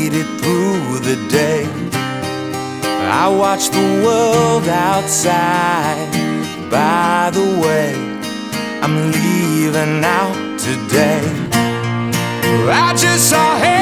made it through the day. I watch the world outside. By the way, I'm leaving out today. I just saw